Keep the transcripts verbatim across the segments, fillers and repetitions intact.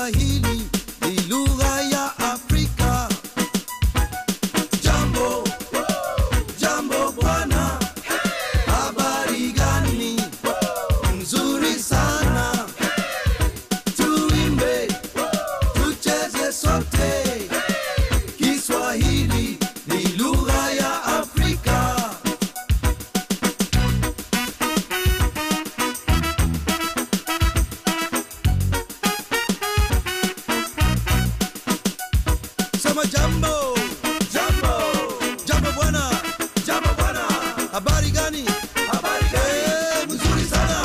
Kiswahili ni lugha ya Afrika. Jambo, jambo bwana, habari gani? Mzuri sana, tuimbe, tucheze sote. Kiswahili ni lugha ya Afrika. Sema jambo, jambo, jambo bwana, jambo bwana, habari gani? Habari gani? Eh, mzuri sana.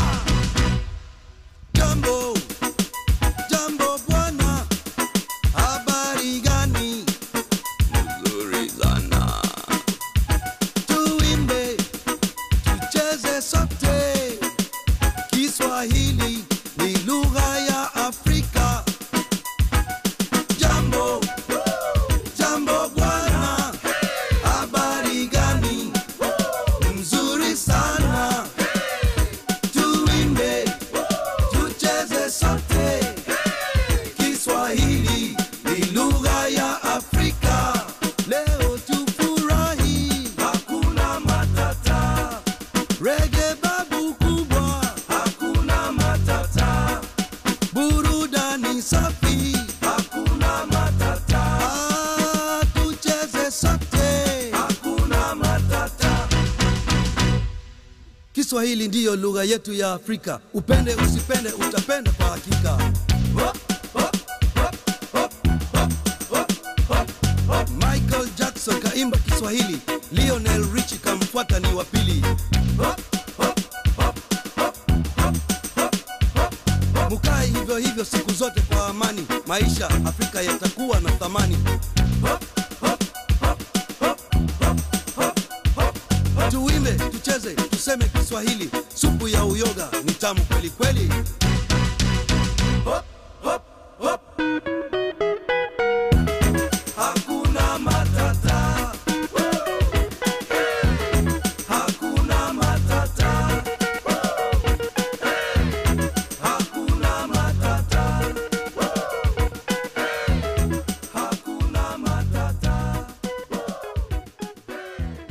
Jambo, jambo bwana, habari gani? Mzuri sana. Tuimbe, tucheze sote. Kiswahili ni lugha ya Afrika. Jambo, jambo bwana, habari gani? Mzuri sana. Tuimbe, tucheze sote. Kiswahili ni lugha ya Afrika. Leo tufurahi, hakuna matata. Reggae babu kubwa, hakuna matata. Burudani safi, hakuna matata. Ah, tucheze sote, hakuna matata. Kiswahili ndiyo lugha yetu ya Afrika. Upende usipende, utapenda kwa hakika. Hop, hop, hop, hop, hop, hop, hop, hop. Michael Jackson kaimba Kiswahili, Lionel Richie kamfuata ni wa pili. Hop, hop, hop, hop, hop, hop, hop. Mukae hivyo hivyo siku zote kwa amani, maisha Afrika yatakuwa na thamani. Hop, hop, hop, hop, hop, hop, hop. Tuimbe, tucheze, tuseme Kiswahili, supu ya uyoga ni tamu kweli kweli. Hop, hop, hop. Hakuna matata. Hakuna matata. Hakuna matata. Hakuna matata.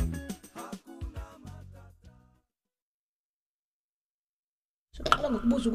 Sekarang gue